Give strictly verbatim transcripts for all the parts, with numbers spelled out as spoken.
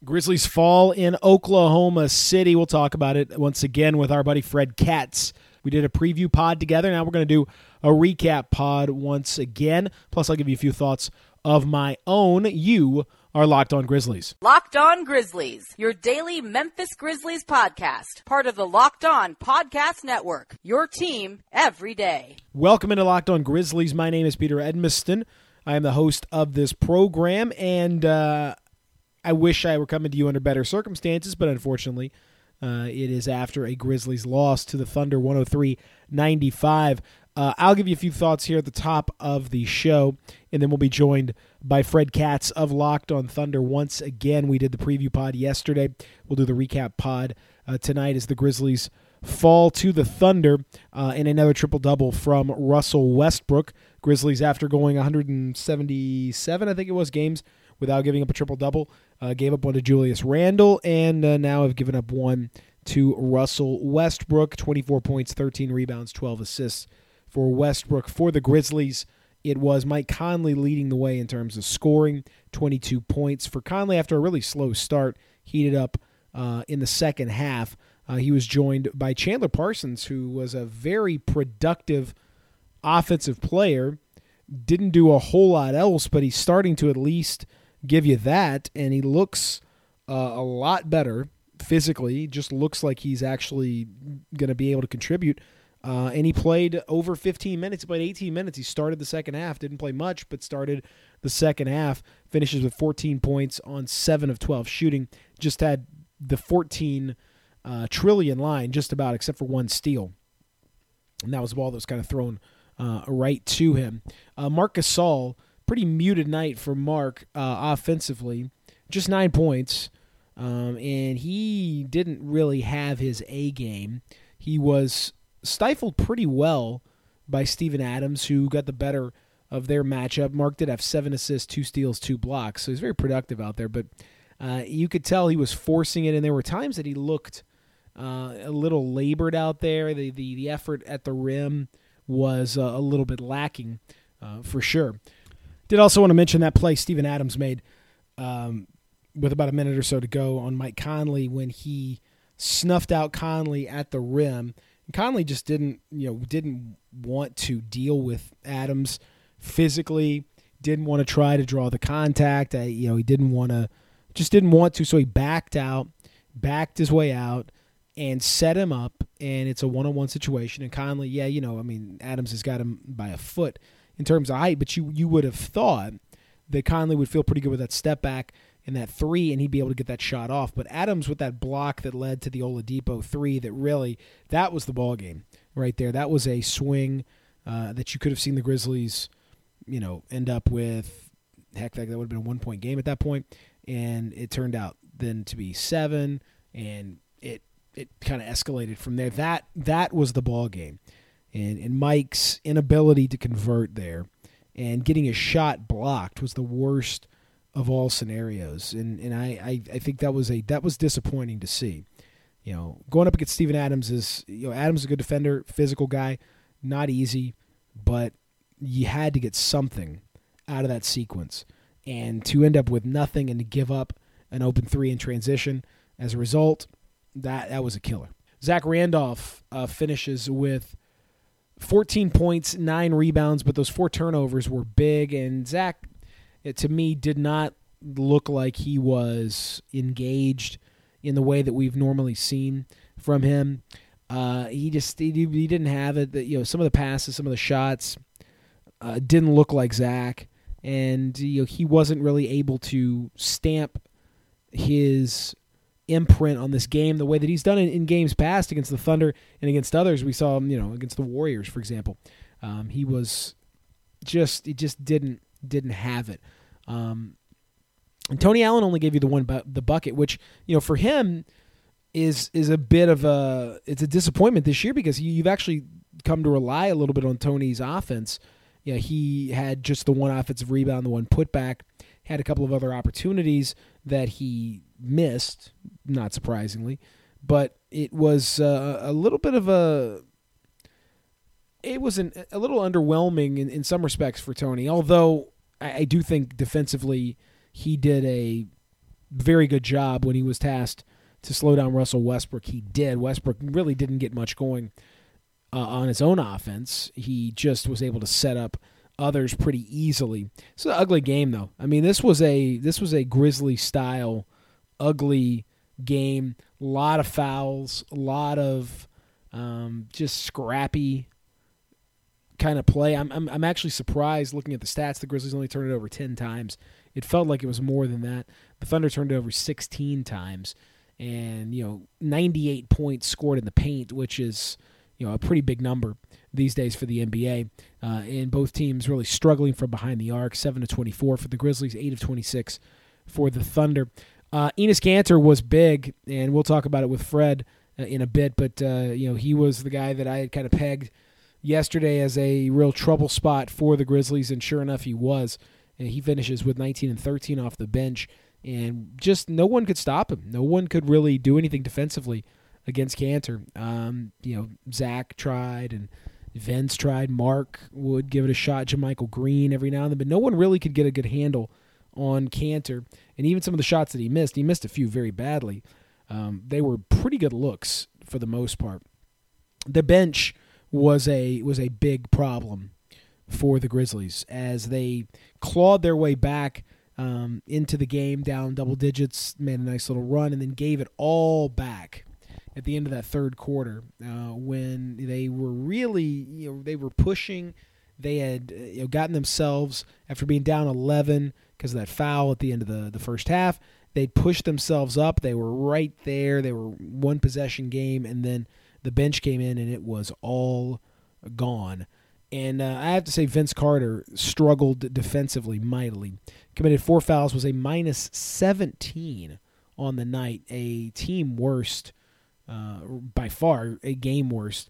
Grizzlies fall in Oklahoma City. We'll talk about it once again with our buddy Fred Katz. We did a preview pod together. Now we're going to do a recap pod once again. Plus, I'll give you a few thoughts of my own. You are Locked On Grizzlies. Locked On Grizzlies, your daily Memphis Grizzlies podcast. Part of the Locked On Podcast Network, your team every day. Welcome into Locked On Grizzlies. My name is Peter Edmiston. I am the host of this program, and uh, I wish I were coming to you under better circumstances, but unfortunately, uh, it is after a Grizzlies loss to the Thunder, one oh three ninety-five. Uh, I'll give you a few thoughts here at the top of the show, and then we'll be joined by Fred Katz of Locked On Thunder once again. We did the preview pod yesterday. We'll do the recap pod uh, tonight as the Grizzlies fall to the Thunder uh, in another triple-double from Russell Westbrook. Grizzlies, after going one seventy-seven, I think it was, games without giving up a triple-double, uh, gave up one to Julius Randle, and uh, now have given up one to Russell Westbrook. twenty-four points, thirteen rebounds, twelve assists for Westbrook. For the Grizzlies, it was Mike Conley leading the way in terms of scoring, twenty-two points. For Conley, after a really slow start, heated up uh, in the second half. Uh, he was joined by Chandler Parsons, who was a very productive offensive player. Didn't do a whole lot else, but he's starting to at least give you that, and he looks uh, a lot better physically. He just looks like he's actually going to be able to contribute. Uh, and he played over fifteen minutes. He played eighteen minutes. He started the second half. Didn't play much, but started the second half. Finishes with fourteen points on seven of twelve shooting. Just had the fourteen uh, trillion line just about, except for one steal. And that was a ball that was kind of thrown uh, right to him. Uh, Marc Gasol, pretty muted night for Mark uh, offensively. Just nine points. Um, and he didn't really have his A game. He was stifled pretty well by Steven Adams, who got the better of their matchup. Mark did have seven assists, two steals, two blocks, so he's very productive out there. But uh, you could tell he was forcing it, and there were times that he looked uh, a little labored out there. The the, the effort at the rim was uh, a little bit lacking uh, for sure. Did also want to mention that play Steven Adams made um, with about a minute or so to go on Mike Conley when he snuffed out Conley at the rim. And Conley just didn't, you know, didn't want to deal with Adams physically. Didn't want to try to draw the contact. Uh, you know, he didn't want to, just didn't want to. So he backed out, backed his way out, and set him up. And it's a one-on-one situation. And Conley, yeah, you know, I mean, Adams has got him by a foot in terms of height, but you you would have thought that Conley would feel pretty good with that step back and that three, and he'd be able to get that shot off. But Adams with that block that led to the Oladipo three, that really, that was the ball game right there. That was a swing uh, that you could have seen the Grizzlies, you know, end up with, heck, that would have been a one-point game at that point, and it turned out then to be seven, and it it kind of escalated from there. That that was the ball game. And, and Mike's inability to convert there and getting his shot blocked was the worst of all scenarios. And and I, I, I think that was a that was disappointing to see. You know, going up against Steven Adams is, you know, Adams is a good defender, physical guy, not easy, but you had to get something out of that sequence. And to end up with nothing and to give up an open three in transition as a result, that that was a killer. Zach Randolph uh, finishes with fourteen points, nine rebounds, but those four turnovers were big. And Zach, it, to me, did not look like he was engaged in the way that we've normally seen from him. Uh, he just he, he didn't have it. You know, some of the passes, some of the shots uh, didn't look like Zach, and you know he wasn't really able to stamp his imprint on this game the way that he's done in, in games past against the Thunder and against others. We saw him, you know, against the Warriors, for example. Um, he was just he just didn't didn't have it. Um, and Tony Allen only gave you the one bu- the bucket, which, you know, for him is is a bit of a it's a disappointment this year because you, you've actually come to rely a little bit on Tony's offense. Yeah, he had just the one offensive rebound, the one putback, had a couple of other opportunities that he missed, not surprisingly, but it was uh, a little bit of a it was an, a little underwhelming in, in some respects for Tony, although I, I do think defensively he did a very good job when he was tasked to slow down Russell Westbrook. He did. Westbrook really didn't get much going uh, on his own offense. He just was able to set up others pretty easily. It's an ugly game, though. I mean, this was a this was a Grizzly-style ugly game. A lot of fouls, a lot of um, just scrappy kind of play. I'm, I'm I'm actually surprised looking at the stats. The Grizzlies only turned it over ten times. It felt like it was more than that. The Thunder turned it over sixteen times, and you know, ninety-eight points scored in the paint, which is you know a pretty big number these days for the N B A. Uh, and both teams really struggling from behind the arc. seven to twenty-four for the Grizzlies, eight of twenty-six for the Thunder. Uh, Enes Kanter was big, and we'll talk about it with Fred uh, in a bit. But uh, you know, he was the guy that I had kind of pegged yesterday as a real trouble spot for the Grizzlies, and sure enough, he was. And he finishes with nineteen and thirteen off the bench, and just no one could stop him. No one could really do anything defensively against Kanter. Um, you know, Zach tried, and Vince tried. Mark would give it a shot. JaMychal Green every now and then, but no one really could get a good handle on Kanter. And even some of the shots that he missed, he missed a few very badly. Um, they were pretty good looks for the most part. The bench was a was a big problem for the Grizzlies as they clawed their way back um, into the game, down double digits, made a nice little run, and then gave it all back at the end of that third quarter uh, when they were really, you know, they were pushing. They had you know, gotten themselves, after being down eleven because of that foul at the end of the, the first half, they'd pushed themselves up. They were right there. They were one possession game, and then the bench came in, and it was all gone. And uh, I have to say Vince Carter struggled defensively mightily. Committed four fouls, was a minus seventeen on the night, a team worst, uh, by far a game worst,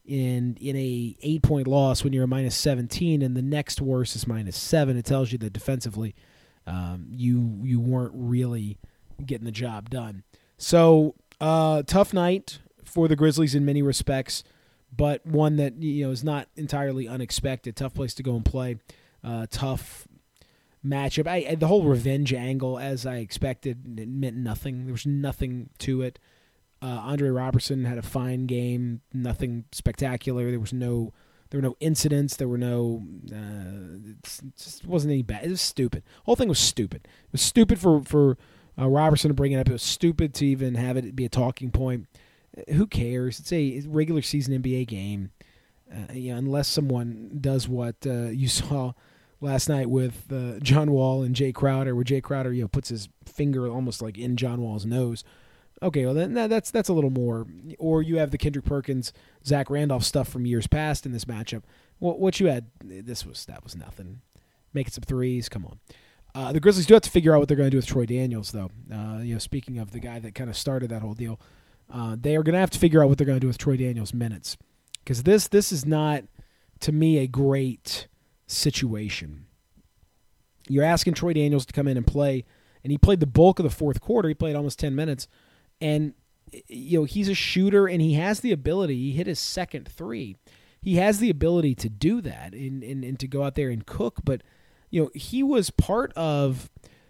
in in a eight-point loss when you're a minus seventeen, and the next worst is minus seven. It tells you that defensively um, you you weren't really getting the job done. So uh, tough night for the Grizzlies in many respects, but one that you know is not entirely unexpected. Tough place to go and play. Uh, tough matchup. I, I, the whole revenge angle, as I expected, it meant nothing. There was nothing to it. Uh, Andre Robertson had a fine game. Nothing spectacular. There was no, there were no incidents. There were no. Uh, it just wasn't any bad. It was stupid. The whole thing was stupid. It was stupid for for uh, Robertson to bring it up. It was stupid to even have it be a talking point. Who cares? It's a regular season N B A game. Uh, you know, unless someone does what uh, you saw last night with uh, John Wall and Jay Crowder, where Jay Crowder you know puts his finger almost like in John Wall's nose. Okay, well then that's that's a little more. Or you have the Kendrick Perkins, Zach Randolph stuff from years past in this matchup. Well, what you had, this was that was nothing. Making some threes, come on. Uh, the Grizzlies do have to figure out what they're going to do with Troy Daniels, though. Uh, you know, speaking of the guy that kind of started that whole deal. Uh, they are going to have to figure out what they're going to do with Troy Daniels' minutes, because this this is not, to me, a great situation. You're asking Troy Daniels to come in and play, and he played the bulk of the fourth quarter. He played almost ten minutes, and you know he's a shooter, and he has the ability. He hit his second three. He has the ability to do that and, and, and to go out there and cook, but you know he was part of.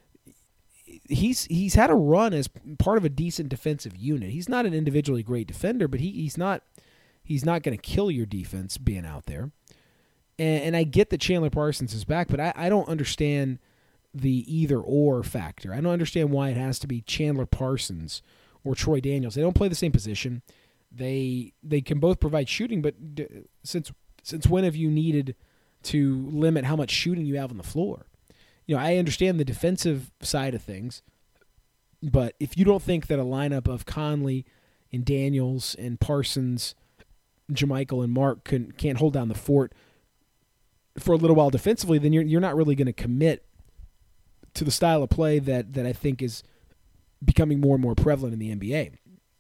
He's he's had a run as part of a decent defensive unit. He's not an individually great defender, but he, he's not he's not going to kill your defense being out there. And, and I get that Chandler Parsons is back, but I, I don't understand the either-or factor. I don't understand why it has to be Chandler Parsons or Troy Daniels. They don't play the same position. They they can both provide shooting, but d- since since when have you needed to limit how much shooting you have on the floor? You know, I understand the defensive side of things, but if you don't think that a lineup of Conley and Daniels and Parsons, JaMychal and Mark can, can't hold down the fort for a little while defensively, then you're you're not really going to commit to the style of play that, that I think is becoming more and more prevalent in the N B A.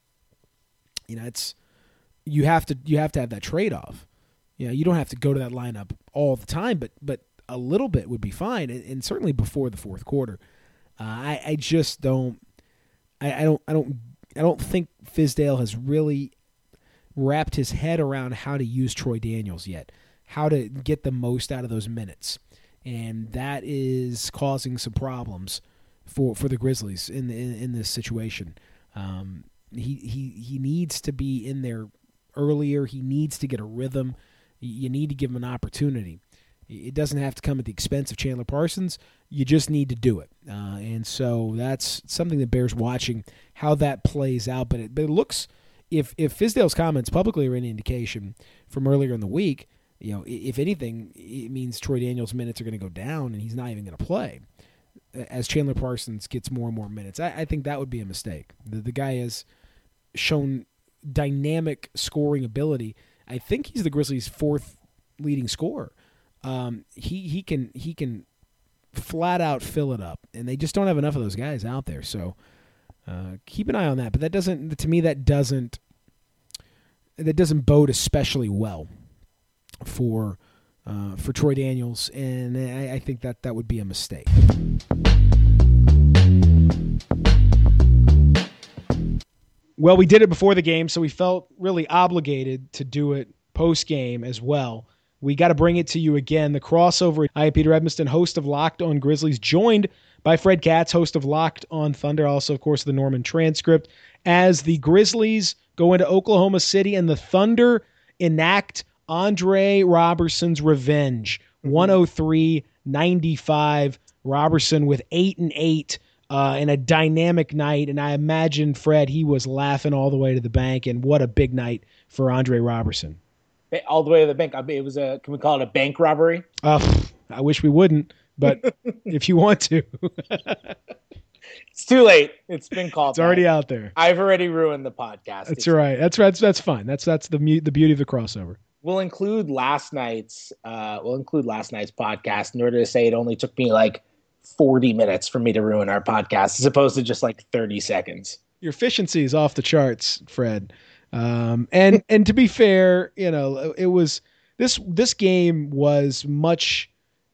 You know, it's you have to you have to have that trade-off. You know, you don't have to go to that lineup all the time, but but a little bit would be fine, and, and certainly before the fourth quarter. Uh, I, I just don't, I, I don't, I don't, I don't think Fizdale has really wrapped his head around how to use Troy Daniels yet, how to get the most out of those minutes, and that is causing some problems for, for the Grizzlies in, in in this situation. Um, he he he needs to be in there earlier. He needs to get a rhythm. You need to give him an opportunity. It doesn't have to come at the expense of Chandler Parsons. You just need to do it. Uh, and so that's something that bears watching how that plays out. But it, but it looks, if if Fizdale's comments publicly are any indication from earlier in the week, you know, if anything, it means Troy Daniels' minutes are going to go down and he's not even going to play as Chandler Parsons gets more and more minutes. I, I think that would be a mistake. The, the guy has shown dynamic scoring ability. I think he's the Grizzlies' fourth leading scorer. Um, he he can he can flat out fill it up, and they just don't have enough of those guys out there. So uh, keep an eye on that. But that doesn't, to me, that doesn't that doesn't bode especially well for uh, for Troy Daniels, and I, I think that that would be a mistake. Well, we did it before the game, so we felt really obligated to do it post game as well. We got to bring it to you again. The crossover. I am Peter Edmiston, host of Locked On Grizzlies, joined by Fred Katz, host of Locked On Thunder, also, of course, the Norman Transcript, as the Grizzlies go into Oklahoma City and the Thunder enact Andre Roberson's revenge. one oh three ninety-five. Roberson with eight and eight uh, in a dynamic night, and I imagine, Fred, he was laughing all the way to the bank, and what a big night for Andre Roberson. All the way to the bank. I mean, it was a, can we call it a bank robbery? Uh, I wish we wouldn't, but if you want to. It's too late. It's been called. It's already out there. I've already ruined the podcast. That's right. That's right. That's, that's fine. That's that's the mu- the beauty of the crossover. We'll include last night's uh, we'll include last night's podcast in order to say it only took me like forty minutes for me to ruin our podcast as opposed to just like thirty seconds. Your efficiency is off the charts, Fred. Um, and, and to be fair, you know, it was this, this game was much,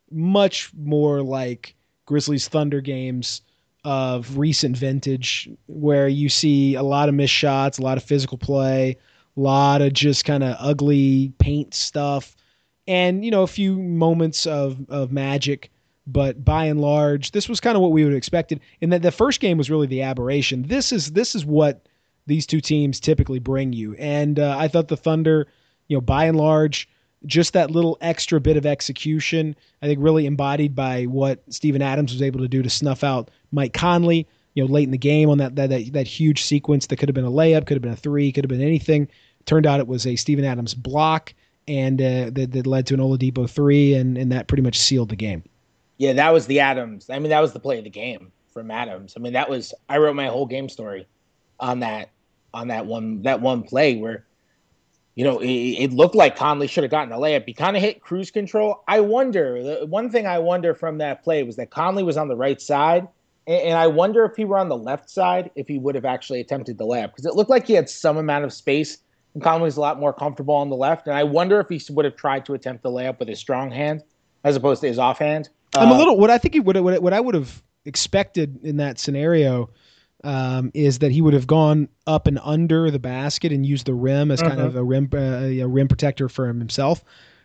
much more like Grizzlies Thunder games of recent vintage, where you see a lot of missed shots, a lot of physical play, a lot of just kind of ugly paint stuff, and, you know, a few moments of, of magic. But by and large, this was kind of what we would have expected. And that the first game was really the aberration. This is, this is what these two teams typically bring you. And uh, I thought the Thunder, you know, by and large, just that little extra bit of execution, I think really embodied by what Steven Adams was able to do to snuff out Mike Conley, you know, late in the game on that that that, that huge sequence that could have been a layup, could have been a three, could have been anything. Turned out it was a Steven Adams block, and uh, that, that led to an Oladipo three, and, and that pretty much sealed the game. Yeah, that was the Adams. I mean, that was the play of the game from Adams. I mean, that was, I wrote my whole game story on that. on that one that one play where, you know, it, it looked like Conley should have gotten a layup. He kind of hit cruise control. I wonder, the one thing I wonder from that play was that Conley was on the right side, and, and I wonder if he were on the left side, if he would have actually attempted the layup, because it looked like he had some amount of space, and Conley was a lot more comfortable on the left, and I wonder if he would have tried to attempt the layup with his strong hand as opposed to his offhand. I'm uh, a little, what I think he would, what I would have expected in that scenario Um, is that he would have gone up and under the basket and used the rim as kind uh-huh. of a rim uh, a rim protector for himself.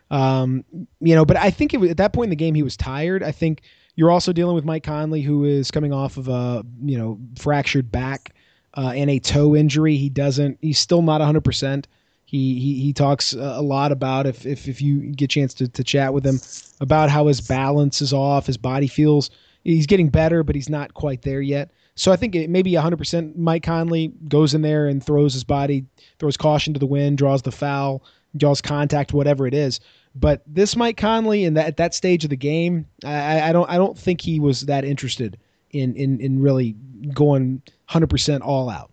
Um, you know, but I think it was, at that point in the game he was tired. I think you're also dealing with Mike Conley, who is coming off of a you know fractured back uh, and a toe injury. He doesn't. He's still not one hundred percent. He he he talks a lot about if if if you get a chance to to chat with him about how his balance is off, his body feels. He's getting better, but he's not quite there yet. So I think it maybe one hundred percent Mike Conley goes in there and throws his body, throws caution to the wind, draws the foul, draws contact, whatever it is. But this Mike Conley, in that at that stage of the game, I, I don't I don't think he was that interested in in in really going one hundred percent all out.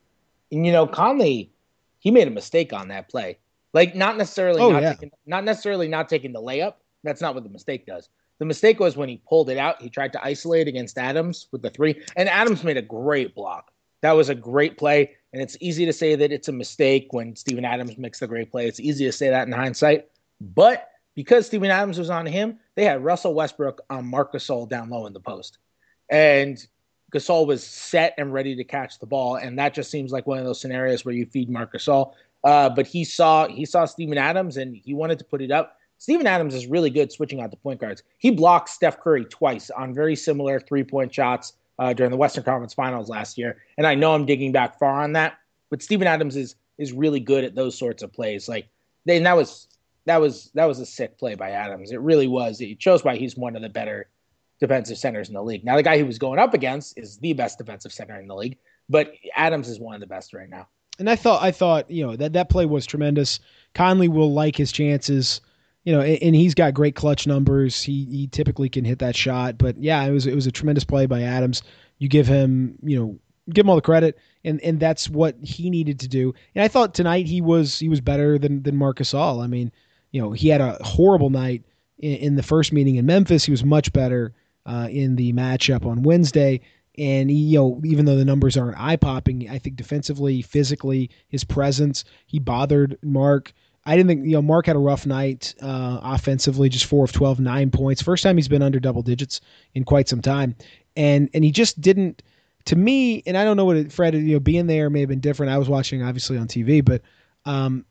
And you know, Conley, he made a mistake on that play. Like not necessarily oh, not yeah. taking, not necessarily not taking the layup. That's not what the mistake does. The mistake was when he pulled it out. He tried to isolate against Adams with the three, and Adams made a great block. That was a great play, and it's easy to say that it's a mistake when Steven Adams makes the great play. It's easy to say that in hindsight, but because Steven Adams was on him, they had Russell Westbrook on Marc Gasol down low in the post, and Gasol was set and ready to catch the ball, and that just seems like one of those scenarios where you feed Marc Gasol. Uh, but he saw he saw Steven Adams, and he wanted to put it up. Steven Adams is really good switching out to point guards. He blocked Steph Curry twice on very similar three-point shots uh, during the Western Conference Finals last year. And I know I'm digging back far on that, but Steven Adams is is really good at those sorts of plays. Like, they, and that was that was that was a sick play by Adams. It really was. It shows why he's one of the better defensive centers in the league. Now, the guy he was going up against is the best defensive center in the league, but Adams is one of the best right now. And I thought, I thought, you know, that that play was tremendous. Conley will like his chances, you know, and, and he's got great clutch numbers. He he typically can hit that shot, but yeah, it was it was a tremendous play by Adams. You give him, you know, give him all the credit, and and that's what he needed to do. And I thought tonight he was he was better than than Marc Gasol. I mean, you know, he had a horrible night in, in the first meeting in Memphis. He was much better uh, in the matchup on Wednesday. And he, you know, even though the numbers aren't eye-popping, I think defensively, physically, his presence, he bothered Mark. I didn't think, you know, Mark had a rough night uh, offensively, just four of twelve, nine points. First time he's been under double digits in quite some time. And and he just didn't, to me, and I don't know what it, Fred, you know, being there may have been different. I was watching, obviously, on T V, but um,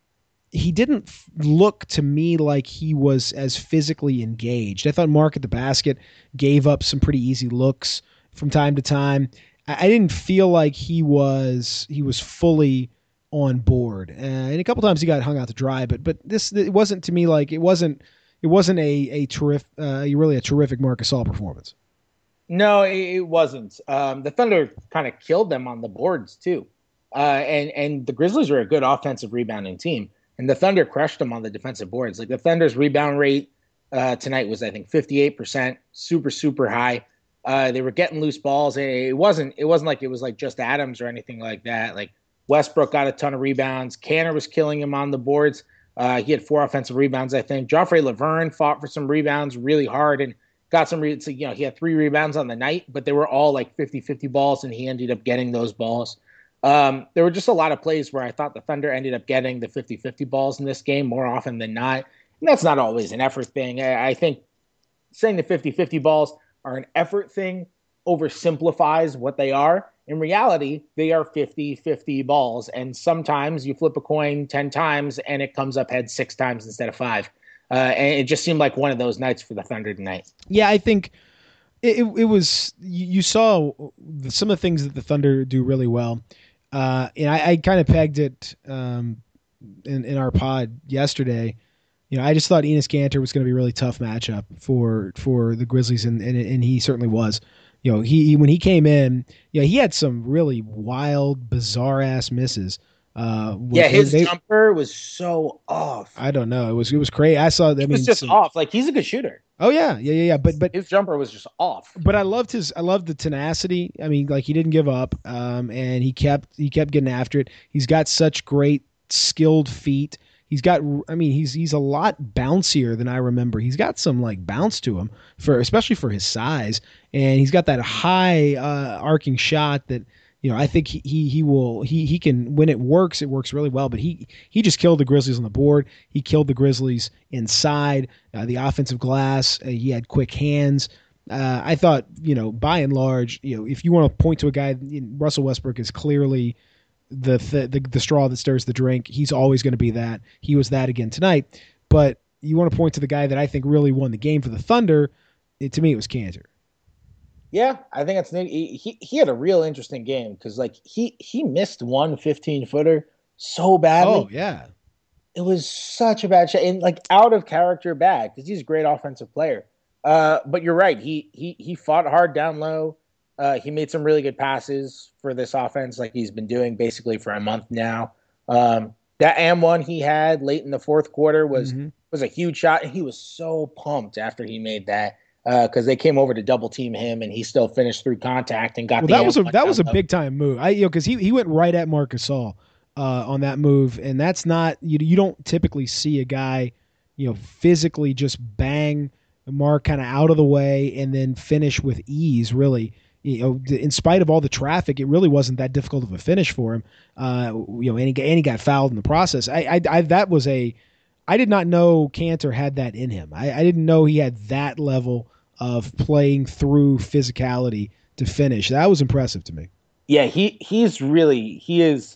he didn't look to me like he was as physically engaged. I thought Mark at the basket gave up some pretty easy looks from time to time. I didn't feel like he was he was fully on board, uh, and a couple times he got hung out to dry. But but this it wasn't to me like it wasn't it wasn't a a terrific uh, really a terrific Marc Gasol performance. No, it wasn't. Um, the Thunder kind of killed them on the boards too, uh, and and the Grizzlies are a good offensive rebounding team, and the Thunder crushed them on the defensive boards. Like the Thunder's rebound rate uh, tonight was I think fifty-eight percent, super super high. Uh, they were getting loose balls. It wasn't. It wasn't like it was like just Adams or anything like that. Like Westbrook got a ton of rebounds. Kanter was killing him on the boards. Uh, he had four offensive rebounds, I think. Joffrey Laverne fought for some rebounds really hard and got some. Re- so, you know, he had three rebounds on the night, but they were all like fifty-fifty balls, and he ended up getting those balls. Um, there were just a lot of plays where I thought the Thunder ended up getting the fifty-fifty balls in this game more often than not. And that's not always an effort thing. I, I think saying the fifty-fifty balls are an effort thing oversimplifies what they are. In reality, they are fifty-fifty balls, and sometimes you flip a coin ten times and it comes up heads six times instead of five. Uh, and it just seemed like one of those nights for the Thunder tonight. Yeah, I think it, it, it was – you saw some of the things that the Thunder do really well. Uh, and I, I kind of pegged it um, in, in our pod yesterday. You know, I just thought Enes Kanter was going to be a really tough matchup for for the Grizzlies, and and, and he certainly was. You know, he when he came in, yeah, he had some really wild, bizarre ass misses. Uh, yeah, his they, jumper was so off. I don't know. It was it was crazy. I saw. I it mean, was just some, off. Like he's a good shooter. Oh yeah, yeah, yeah, yeah. But but his jumper was just off. But I loved his. I loved the tenacity. I mean, like he didn't give up, um, and he kept he kept getting after it. He's got such great skilled feet. He's got, I mean, he's he's a lot bouncier than I remember. He's got some like bounce to him, for especially for his size, and he's got that high uh, arcing shot that, you know, I think he he, he will he he can, when it works, it works really well. But he he just killed the Grizzlies on the board. He killed the Grizzlies inside uh, the offensive glass. Uh, he had quick hands. Uh, I thought, you know, by and large, you know, if you want to point to a guy, Russell Westbrook is clearly The, the the straw that stirs the drink. He's always going to be that. He was that again tonight. But you want to point to the guy that I think really won the game for the Thunder. It, to me, it was Kanter. Yeah, I think that's he. He had a real interesting game because like he he missed one fifteen footer so badly. Oh yeah, it was such a bad shot and like out of character bad because he's a great offensive player. Uh, but you're right. He he he fought hard down low. Uh, he made some really good passes for this offense, like he's been doing basically for a month now. Um, that and one he had late in the fourth quarter was mm-hmm. was a huge shot, and he was so pumped after he made that because uh, they came over to double team him, and he still finished through contact and got. Well, the that was a that was a big time move. I you know because he he went right at Marc Gasol uh, on that move, and that's not you you don't typically see a guy you know physically just bang Mark kind of out of the way and then finish with ease really. You know, in spite of all the traffic, it really wasn't that difficult of a finish for him. Uh, you know, and he, and he got fouled in the process. I, I, I, that was a, I did not know Kanter had that in him. I, I didn't know he had that level of playing through physicality to finish. That was impressive to me. Yeah, he he's really he is.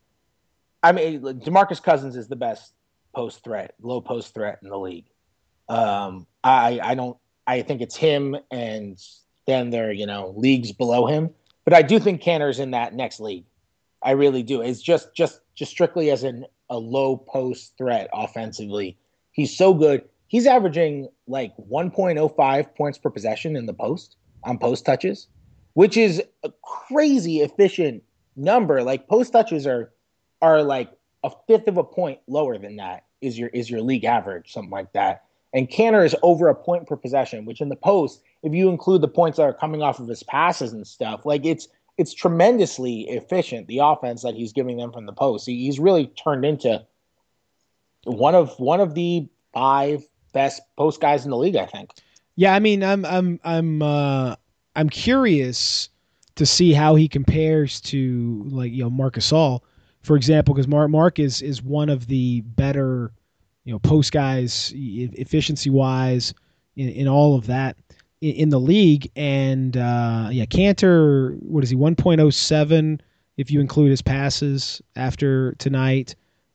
I mean, DeMarcus Cousins is the best post threat, low post threat in the league. Um, I I don't. I think it's him and. then they're, you know, leagues below him. But I do think Cantor's in that next league. I really do. It's just just just strictly as an a low post threat offensively. He's so good. He's averaging like one point oh five points per possession in the post on post touches, which is a crazy efficient number. Like post touches are are like a fifth of a point lower than that is your is your league average, something like that. And Cantor is over a point per possession, which in the post, if you include the points that are coming off of his passes and stuff, like it's it's tremendously efficient, the offense that he's giving them from the post. He, he's really turned into one of one of the five best post guys in the league, I think. Yeah, I mean, I'm I'm I'm uh, I'm curious to see how he compares to, like, you know, Marc Gasol, for example, because Mark Mark is is one of the better, you know, post guys efficiency wise in, in all of that in, in the league. And uh, yeah, Cantor, what is he, one point oh seven if you include his passes after tonight.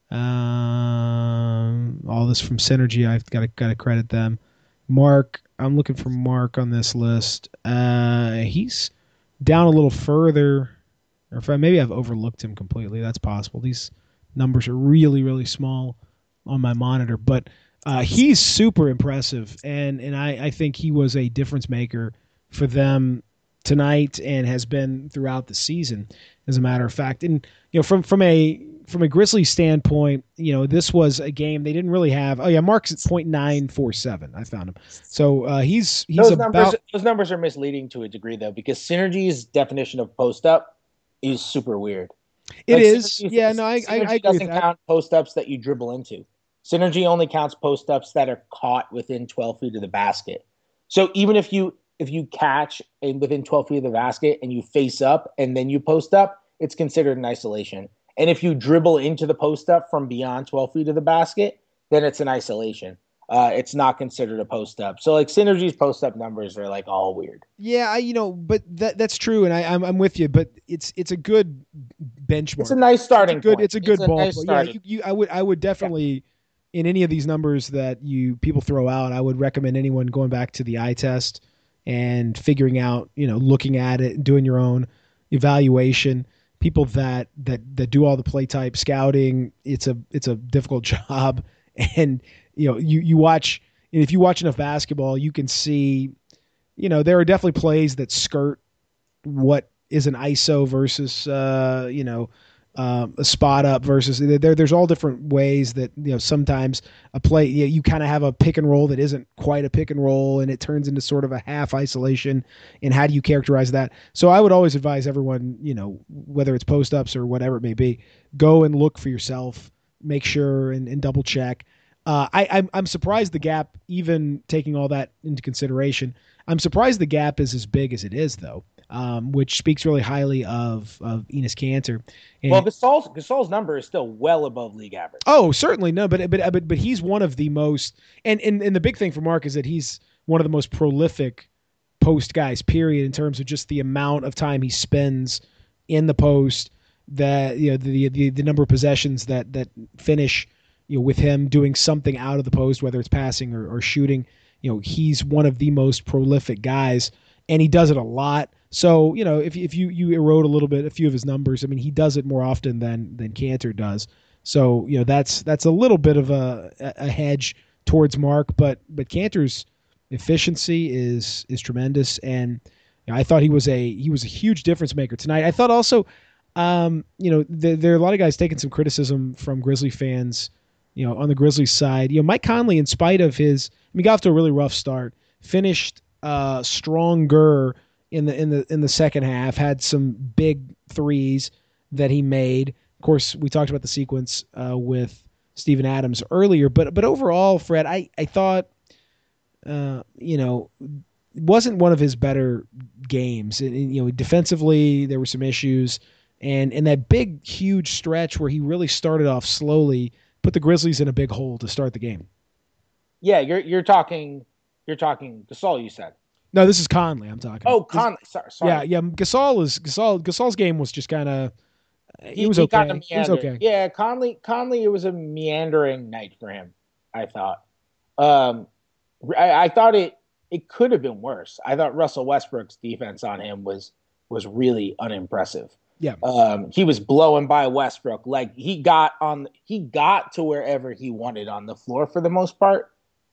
Um, all this from Synergy. I've got to got to credit them. Mark, I'm looking for Mark on this list. Uh, he's down a little further, or if I, maybe I've overlooked him completely. That's possible. These numbers are really, really small on my monitor, but uh, he's super impressive, and and I, I think he was a difference maker for them tonight and has been throughout the season, as a matter of fact. And you know, from from a from a Grizzlies standpoint, you know, this was a game they didn't really have. Oh yeah, Mark's at point nine four seven. I found him. So uh, he's he's those about numbers. Those numbers are misleading to a degree, though, because Synergy's definition of post up is super weird. It like, is. Synergy, Yeah, no, I, Synergy I, I agree doesn't with that. count post ups that you dribble into. Synergy only counts post ups that are caught within twelve feet of the basket. So even if you if you catch in within twelve feet of the basket and you face up and then you post up, it's considered an isolation. And if you dribble into the post up from beyond twelve feet of the basket, then it's an isolation. Uh, it's not considered a post up. So like Synergy's post up numbers are like all weird. Yeah, I, you know, but that that's true, and I, I'm I'm with you. But it's it's a good benchmark. It's a nice starting it's a good, point. It's a good it's ball. A nice yeah, you, you, I would I would definitely, yeah. in any of these numbers that you people throw out, I would recommend anyone going back to the eye test and figuring out, you know, looking at it and doing your own evaluation. People that that that do all the play type scouting, it's a it's a difficult job, and you know you you watch if you watch enough basketball, you can see, you know, there are definitely plays that skirt what is an I S O versus uh, you know um, a spot up versus there. There's all different ways that, you know, sometimes a play, you, know, you kind of have a pick and roll that isn't quite a pick and roll, and it turns into sort of a half isolation. And how do you characterize that? So I would always advise everyone, you know, whether it's post ups or whatever it may be, go and look for yourself, make sure and, and double check. Uh, I, I'm, I'm surprised the gap, even taking all that into consideration, I'm surprised the gap is as big as it is, though, um, which speaks really highly of, of Enes Kanter. And, well, Gasol's, Gasol's number is still well above league average. Oh, certainly. No, but, but, but, but he's one of the most, and, and, and the big thing for Mark is that he's one of the most prolific post guys, period, in terms of just the amount of time he spends in the post, that, you know, the, the, the number of possessions that, that finish, you know, with him doing something out of the post, whether it's passing or, or shooting. You know, he's one of the most prolific guys, and he does it a lot. So, you know, if if you you erode a little bit, a few of his numbers, I mean, he does it more often than than Kanter does. So, you know, that's that's a little bit of a a hedge towards Mark, but but Kanter's efficiency is is tremendous, and you know, I thought he was a he was a huge difference maker tonight. I thought also, um, you know, there, there are a lot of guys taking some criticism from Grizzly fans, you know, on the Grizzlies side. You know, Mike Conley, in spite of his, I mean, got off to a really rough start, finished uh, stronger in the in the in the second half, had some big threes that he made. Of course, we talked about the sequence uh, with Steven Adams earlier, but but overall, Fred, I I thought, uh, you know, it wasn't one of his better games. And, and, you know, defensively there were some issues, and and that big huge stretch where he really started off slowly put the Grizzlies in a big hole to start the game. Yeah, you're you're talking you're talking Gasol, you said. No, this is Conley I'm talking. Oh, Conley. Sorry, sorry. Yeah, yeah. Gasol is Gasol. Gasol's game was just kind of. He, he was he okay. He was okay. Yeah, Conley. Conley. It was a meandering night for him, I thought. Um, I, I thought it it could have been worse. I thought Russell Westbrook's defense on him was was really unimpressive. Yeah. Um, he was blowing by Westbrook. Like he got on, he got to wherever he wanted on the floor for the most part.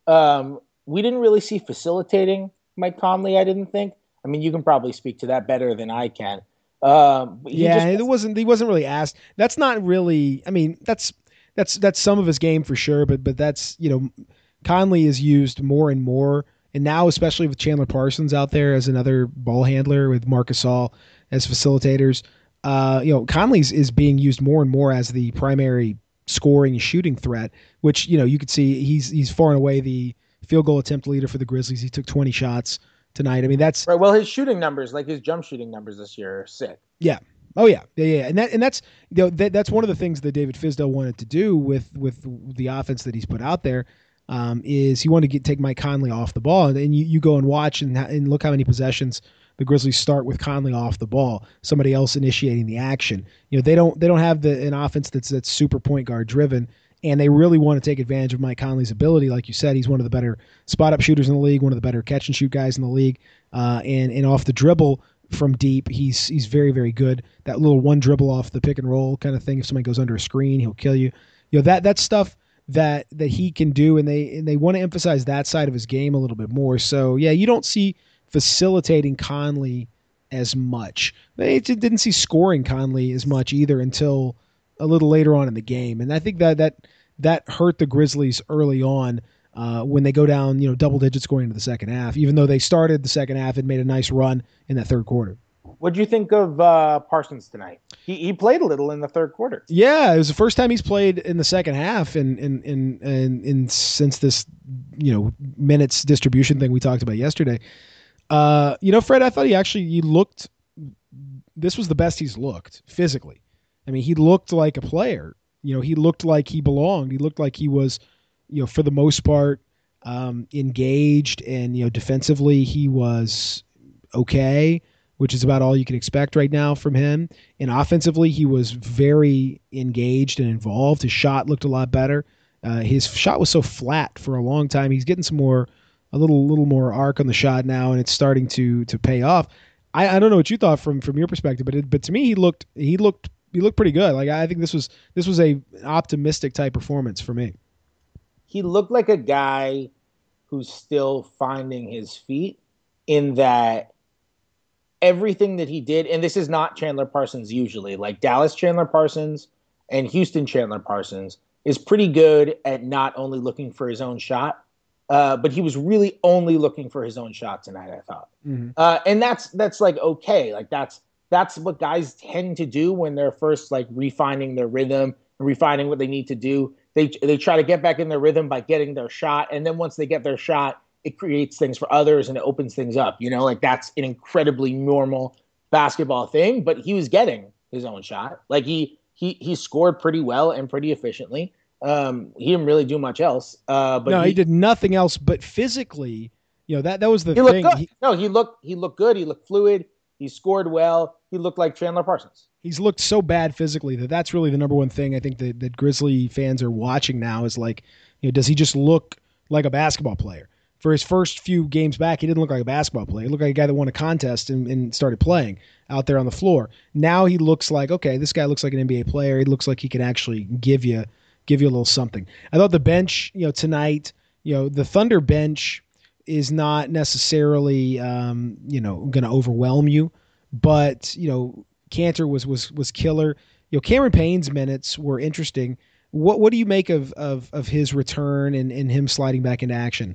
Um, we didn't really see facilitating Mike Conley, I didn't think. I mean, you can probably speak to that better than I can. Um, yeah, just, it wasn't, he wasn't really asked. That's not really, I mean, that's, that's, that's some of his game for sure. But, but that's, you know, Conley is used more and more. And now, especially with Chandler Parsons out there as another ball handler with Marc Gasol as facilitators, uh, you know, Conley's is being used more and more as the primary scoring and shooting threat, which, you know, you could see he's, he's far and away the field goal attempt leader for the Grizzlies. He took twenty shots tonight. I mean, that's right. Well, his shooting numbers, like his jump shooting numbers this year are sick. Yeah. Oh yeah. Yeah. Yeah. And that, and that's, you know, that, that's one of the things that David Fizdale wanted to do with, with the offense that he's put out there. Um, is he wanted to get, take Mike Conley off the ball, and, and you, you go and watch and, and look how many possessions the Grizzlies start with Conley off the ball, somebody else initiating the action. You know, they don't they don't have the an offense that's that's super point guard driven, and they really want to take advantage of Mike Conley's ability. Like you said, he's one of the better spot up shooters in the league, one of the better catch and shoot guys in the league, uh, and and off the dribble from deep, he's he's very very good. That little one dribble off the pick and roll kind of thing. If somebody goes under a screen, he'll kill you. You know that that stuff that that he can do, and they and they want to emphasize that side of his game a little bit more. So yeah, you don't see facilitating Conley as much. They didn't see scoring Conley as much either until a little later on in the game, and I think that that that hurt the Grizzlies early on uh, when they go down, you know, double digits going into the second half. Even though they started the second half and made a nice run in that third quarter. What do you think of uh, Parsons tonight? He he played a little in the third quarter. Yeah, it was the first time he's played in the second half, and in in in, in since this, you know, minutes distribution thing we talked about yesterday. Uh, you know, Fred, I thought he actually he looked. This was the best he's looked physically. I mean, he looked like a player. You know, he looked like he belonged. He looked like he was, you know, for the most part, um, engaged, and you know, defensively he was okay, which is about all you can expect right now from him. And offensively, he was very engaged and involved. His shot looked a lot better. Uh, his shot was so flat for a long time. He's getting some more, a little, little more arc on the shot now, and it's starting to to pay off. I, I don't know what you thought from from your perspective, but it, but to me, he looked he looked he looked pretty good. Like I think this was this was a an optimistic type performance for me. He looked like a guy who's still finding his feet, in that everything that he did, and this is not Chandler Parsons usually, like Dallas Chandler Parsons and Houston Chandler Parsons is pretty good at not only looking for his own shot, uh, but he was really only looking for his own shot tonight, I thought. Mm-hmm. Uh, and that's that's like okay, like that's that's what guys tend to do when they're first like refining their rhythm and refining what they need to do. They they try to get back in their rhythm by getting their shot, and then once they get their shot, it creates things for others and it opens things up. You know, like that's an incredibly normal basketball thing, but he was getting his own shot. Like he he he scored pretty well and pretty efficiently. Um, he didn't really do much else. Uh, but no, he, he did nothing else. But physically, you know, that that was the he thing. Looked good. He, no, he looked he looked good. He looked fluid. He scored well. He looked like Chandler Parsons. He's looked so bad physically that that's really the number one thing I think that, that Grizzly fans are watching now is like, you know, does he just look like a basketball player? For his first few games back, he didn't look like a basketball player. He looked like a guy that won a contest and, and started playing out there on the floor. Now he looks like, okay, this guy looks like an N B A player. He looks like he can actually give you give you a little something. I thought the bench, you know, tonight, you know, the Thunder bench is not necessarily, um, you know, going to overwhelm you, but you know, Cantor was was was killer. You know, Cameron Payne's minutes were interesting. What what do you make of of of his return and, and him sliding back into action?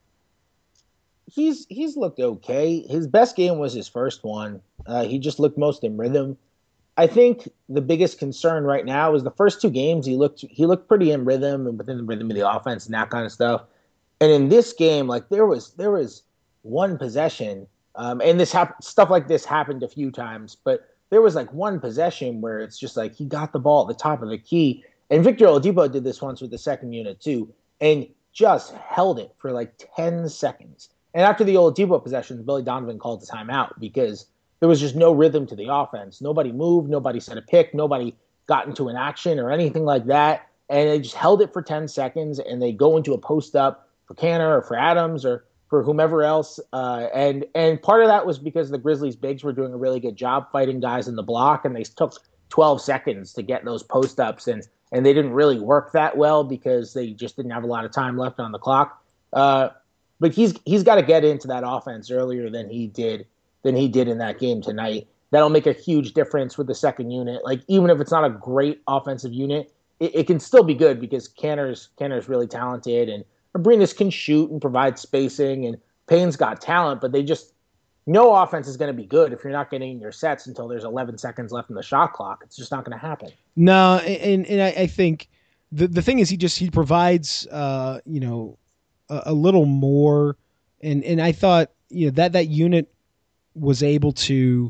He's he's looked okay. His best game was his first one. Uh, he just looked most in rhythm. I think the biggest concern right now is the first two games he looked he looked pretty in rhythm and within the rhythm of the offense and that kind of stuff. And in this game, like there was there was one possession, um, and this hap- stuff like this happened a few times, but there was like one possession where it's just like he got the ball at the top of the key, and Victor Oladipo did this once with the second unit too, and just held it for like ten seconds. And after the Oladipo possessions, Billy Donovan called the timeout because there was just no rhythm to the offense. Nobody moved, nobody set a pick, nobody got into an action or anything like that, and they just held it for ten seconds, and they go into a post up for Cantor or for Adams or for whomever else. Uh, and and part of that was because the Grizzlies bigs were doing a really good job fighting guys in the block, and they took twelve seconds to get those post ups, and and they didn't really work that well because they just didn't have a lot of time left on the clock. Uh, but he's he's got to get into that offense earlier than he did than he did in that game tonight. That'll make a huge difference with the second unit. Like, even if it's not a great offensive unit, it, it can still be good because Kanter's Kanter's really talented, and Abrines can shoot and provide spacing, and Payne's got talent, but they just no offense is going to be good if you're not getting your sets until there's eleven seconds left in the shot clock. It's just not going to happen. No, and and I, I think the the thing is he just he provides uh you know a, a little more, and and I thought you know that that unit was able to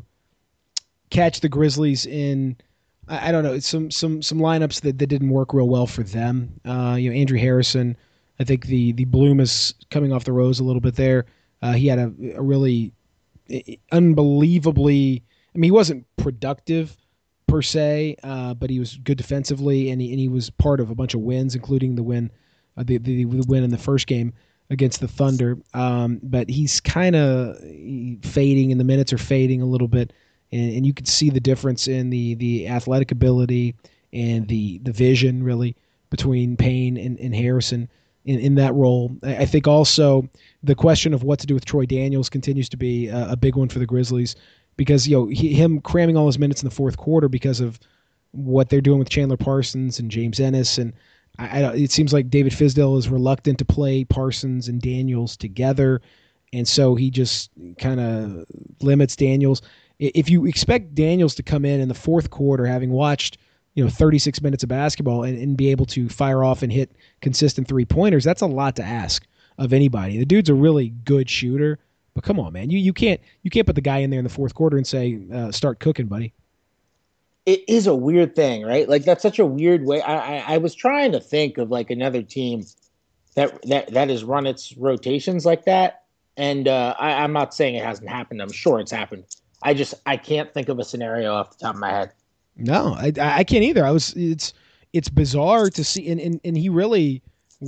catch the Grizzlies in, I, I don't know, some some some lineups that, that didn't work real well for them. Uh, you know, Andrew Harrison, I think the the bloom is coming off the rose a little bit there. Uh, he had a, a really unbelievably, I mean, he wasn't productive per se, uh, but he was good defensively, and he and he was part of a bunch of wins, including the win, uh, the, the the win in the first game against the Thunder. Um, but he's kind of fading, and the minutes are fading a little bit. And, and you can see the difference in the, the athletic ability and the, the vision, really, between Payne and, and Harrison in, in that role. I, I think also the question of what to do with Troy Daniels continues to be a, a big one for the Grizzlies because, you know, he, him cramming all his minutes in the fourth quarter because of what they're doing with Chandler Parsons and James Ennis. And I, I, it seems like David Fizdale is reluctant to play Parsons and Daniels together. And so he just kind of limits Daniels. If you expect Daniels to come in in the fourth quarter, having watched, you know, thirty-six minutes of basketball and, and be able to fire off and hit consistent three-pointers, that's a lot to ask of anybody. The dude's a really good shooter, but come on, man. You you can't you can't put the guy in there in the fourth quarter and say, uh, start cooking, buddy. It is a weird thing, right? Like, that's such a weird way. I, I, I was trying to think of, like, another team that that, that has run its rotations like that, and uh, I, I'm not saying it hasn't happened. I'm sure it's happened. I just I can't think of a scenario off the top of my head. No, I I can't either. I was it's it's bizarre to see, and and, and he really,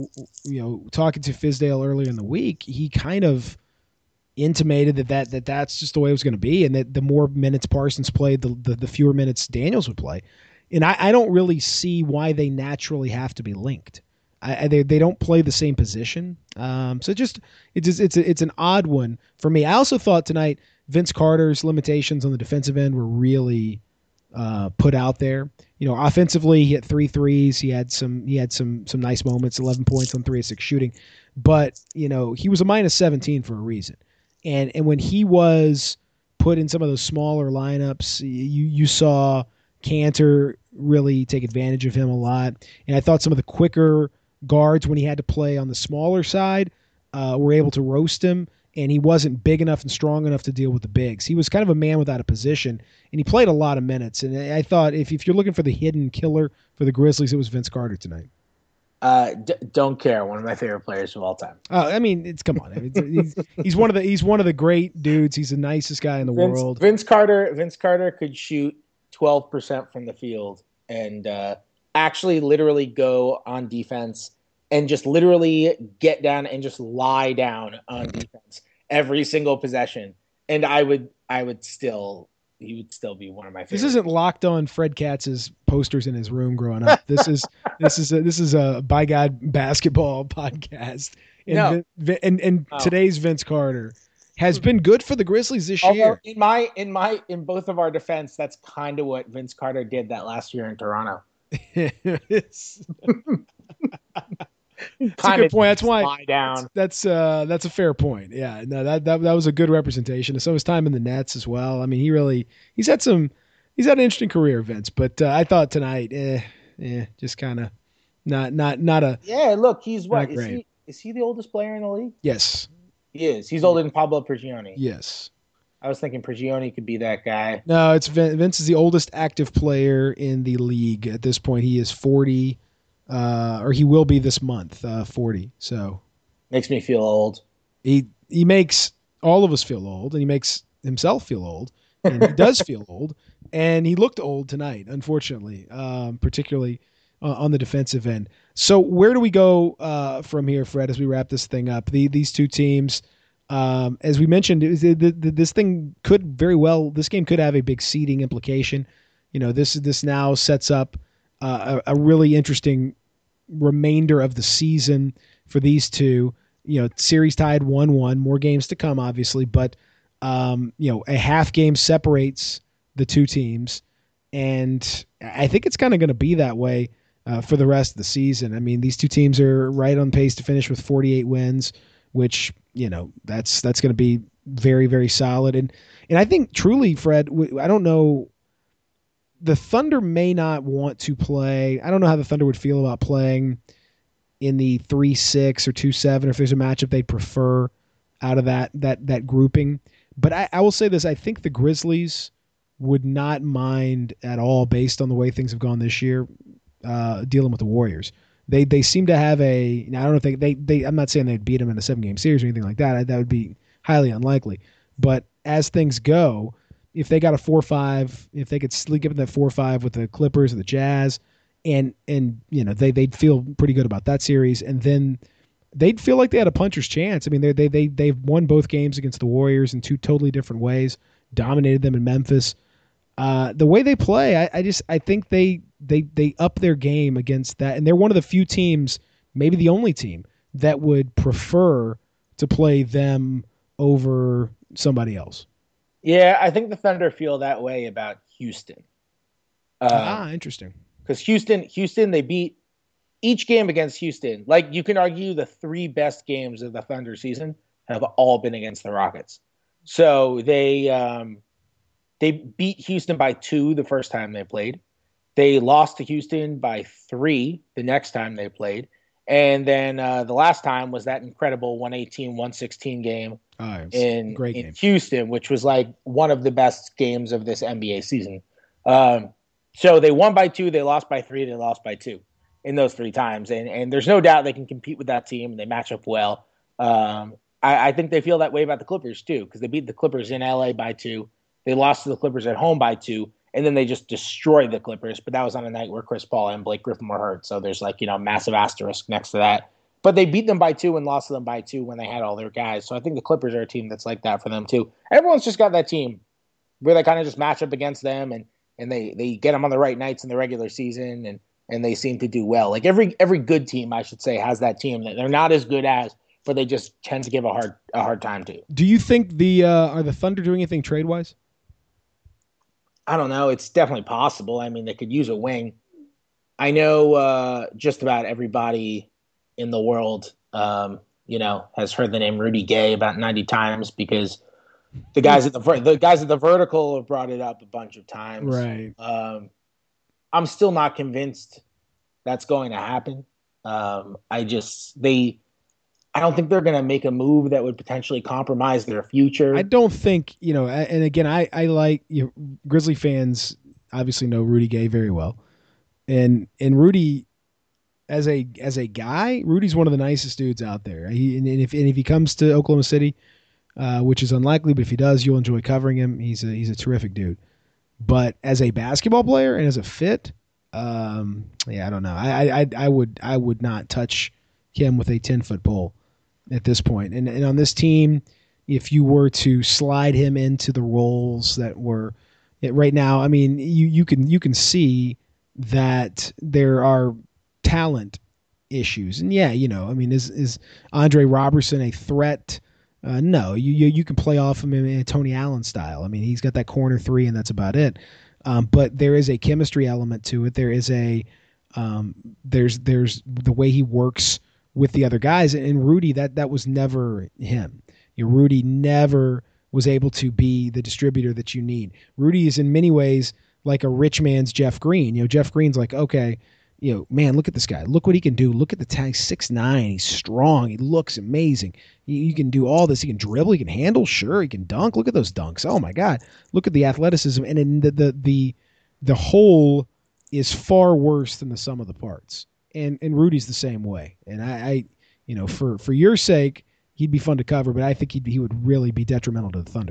you know, talking to Fizdale earlier in the week, he kind of intimated that, that, that that's just the way it was going to be, and that the more minutes Parsons played, the the, the fewer minutes Daniels would play. And I, I don't really see why they naturally have to be linked. I, they they don't play the same position, um, so just it's just, it's a, it's an odd one for me. I also thought tonight Vince Carter's limitations on the defensive end were really uh, put out there. You know, offensively, he had three threes. He had some he had some some nice moments, eleven points on three of six shooting. But, you know, he was a minus seventeen for a reason. And and when he was put in some of those smaller lineups, you you saw Kanter really take advantage of him a lot. And I thought some of the quicker guards, when he had to play on the smaller side, uh, were able to roast him. And he wasn't big enough and strong enough to deal with the bigs. He was kind of a man without a position, and he played a lot of minutes. And I thought if, if you're looking for the hidden killer for the Grizzlies, it was Vince Carter tonight. Uh, d- don't care. One of my favorite players of all time. Uh, I mean, it's come on. I mean, it's, he's, he's one of the he's one of the great dudes. He's the nicest guy in the Vince, world. Vince Carter. Vince Carter could shoot twelve percent from the field and uh, actually literally go on defense and just literally get down and just lie down on defense every single possession. And I would, I would still, he would still be one of my favorites. This isn't Locked On Fred Katz's posters in his room growing up. This is, this is, a, this is a by God basketball podcast. And, no. Vin, and, and oh. today's Vince Carter has been good for the Grizzlies this Although year. In my, in my, in both of our defense, that's kind of what Vince Carter did that last year in Toronto. That's a good point. That's why lie down. That's that's, uh, that's a fair point. Yeah, no, that, that that was a good representation of some of his time in the Nets as well. I mean, he really he's had some he's had an interesting career, Vince. But uh, I thought tonight, eh, eh just kind of not not not a yeah. Look, he's what is great. he? Is he the oldest player in the league? Yes, he is. He's older than Pablo Prigioni. Yes, I was thinking Prigioni could be that guy. No, it's Vince, Vince is the oldest active player in the league at this point. He is forty. Uh, or he will be this month, uh, forty. So makes me feel old. He he makes all of us feel old, and he makes himself feel old, and he does feel old. And he looked old tonight, unfortunately, um, particularly uh, on the defensive end. So where do we go uh, from here, Fred, as we wrap this thing up? The, these two teams, Um, as we mentioned, it was, the, the, this thing could very well, this game could have a big seeding implication. You know, this this now sets up uh, a, a really interesting remainder of the season for these two. You know, series tied one one, more games to come, obviously, but um, you know, a half game separates the two teams, and I think it's kind of going to be that way uh, for the rest of the season. I mean, these two teams are right on pace to finish with forty-eight wins, which, you know, that's that's going to be very, very solid. And and I think truly, Fred, I don't know, the Thunder may not want to play. I don't know how the Thunder would feel about playing in the three six or two seven, or if there's a matchup they'd prefer out of that that that grouping. But I, I will say this, I think the Grizzlies would not mind at all, based on the way things have gone this year, uh, dealing with the Warriors. They they seem to have a. Now I don't know if they, they they. I'm not saying they'd beat them in a seven game series or anything like that. I, that would be highly unlikely. But as things go, if they got a four five, if they could sleep up that four five with the Clippers or the Jazz, and and you know they they'd feel pretty good about that series, and then they'd feel like they had a puncher's chance. I mean, they they they they've won both games against the Warriors in two totally different ways, dominated them in Memphis. Uh, the way they play, I, I just I think they they they up their game against that, and they're one of the few teams, maybe the only team, that would prefer to play them over somebody else. Yeah, I think the Thunder feel that way about Houston. Uh, ah, interesting. Because Houston, Houston, they beat each game against Houston. Like, you can argue the three best games of the Thunder season have all been against the Rockets. So they um, they beat Houston by two the first time they played. They lost to Houston by three the next time they played. And then uh, the last time was that incredible one eighteen one sixteen game oh, in, great in game. Houston, which was like one of the best games of this N B A season. Um, so they won by two, they lost by three, they lost by two in those three times. And and there's no doubt they can compete with that team, and they match up well. Um, I, I think they feel that way about the Clippers too, because they beat the Clippers in L A by two. They lost to the Clippers at home by two. And then they just destroyed the Clippers, but that was on a night where Chris Paul and Blake Griffin were hurt. So there's like, you know, massive asterisk next to that. But they beat them by two and lost to them by two when they had all their guys. So I think the Clippers are a team that's like that for them too. Everyone's just got that team where they kind of just match up against them, and, and they, they get them on the right nights in the regular season, and, and they seem to do well. Like every every good team, I should say, has that team that they're not as good as, but they just tend to give a hard a hard time to. Do you think the uh, are the Thunder doing anything trade wise? I don't know. It's definitely possible. I mean, they could use a wing. I know uh, just about everybody in the world, um, you know, has heard the name Rudy Gay about ninety times, because the guys at the the guys at the Vertical have brought it up a bunch of times. Right. Um, I'm still not convinced that's going to happen. Um, I just they. I don't think they're going to make a move that would potentially compromise their future. I don't think, you know, and again, I, I like, you know, Grizzly fans obviously know Rudy Gay very well. And and Rudy, as a as a guy, Rudy's one of the nicest dudes out there. He, and, if, and if he comes to Oklahoma City, uh, which is unlikely, but if he does, you'll enjoy covering him. He's a, he's a terrific dude. But as a basketball player and as a fit, um, yeah, I don't know. I, I, I would I would not touch him with a ten-foot pole at this point. And, and on this team, if you were to slide him into the roles that were right now, I mean, you, you can you can see that there are talent issues. And yeah, you know, I mean, is is Andre Robertson a threat? Uh, no, you, you you can play off him in a Tony Allen style. I mean, he's got that corner three, and that's about it. Um, but there is a chemistry element to it. There is a um, there's there's the way he works with the other guys, and Rudy, that that was never him. You know, Rudy never was able to be the distributor that you need. Rudy is in many ways like a rich man's Jeff Green. You know, Jeff Green's like, okay, you know, man, look at this guy. Look what he can do. Look at the tag, six nine. He's strong. He looks amazing. He, he can do all this. He can dribble. He can handle. Sure, he can dunk. Look at those dunks. Oh my God! Look at the athleticism, and in the the the the whole is far worse than the sum of the parts. And and Rudy's the same way. And I, I, you know, for, for your sake, he'd be fun to cover, but I think he'd he would really be detrimental to the Thunder.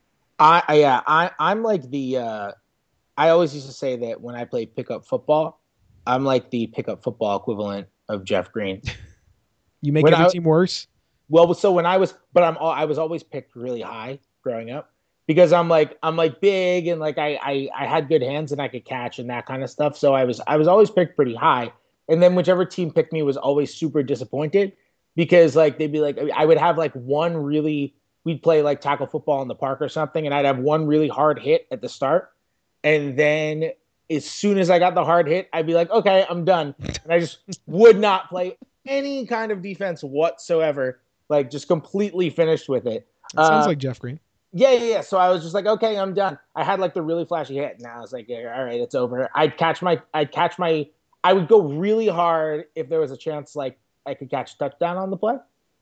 I, I yeah, I I'm like the. Uh, I always used to say that when I play pickup football, I'm like the pickup football equivalent of Jeff Green. You make when every I, team worse. Well, so when I was, but I'm, I was always picked really high growing up because I'm like, I'm like big and like I, I, I had good hands and I could catch and that kind of stuff. So I was, I was always picked pretty high. And then whichever team picked me was always super disappointed because like they'd be like, I would have like one really, we'd play like tackle football in the park or something, and I'd have one really hard hit at the start, and then as soon as I got the hard hit, I'd be like, okay, I'm done, and I just would not play any kind of defense whatsoever. Like just completely finished with it. That sounds uh, like Jeff Green. Yeah, yeah, yeah. So I was just like, okay, I'm done. I had like the really flashy hit, and I was like, yeah, all right, it's over. I'd catch my, I'd catch my, I would go really hard if there was a chance like I could catch a touchdown on the play,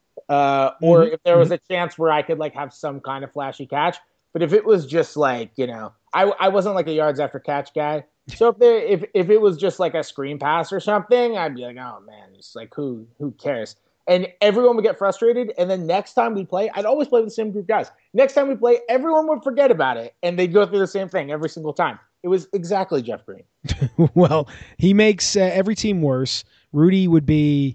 uh, or Mm-hmm. if there was mm-hmm. a chance where I could like have some kind of flashy catch. But if it was just like, you know, I I wasn't like a yards after catch guy. So if there, if if it was just like a screen pass or something, I'd be like, oh man, it's like who who cares? And everyone would get frustrated. And then next time we play, I'd always play with the same group of guys. Next time we play, everyone would forget about it, and they'd go through the same thing every single time. It was exactly Jeff Green. Well, he makes uh, every team worse. Rudy would be,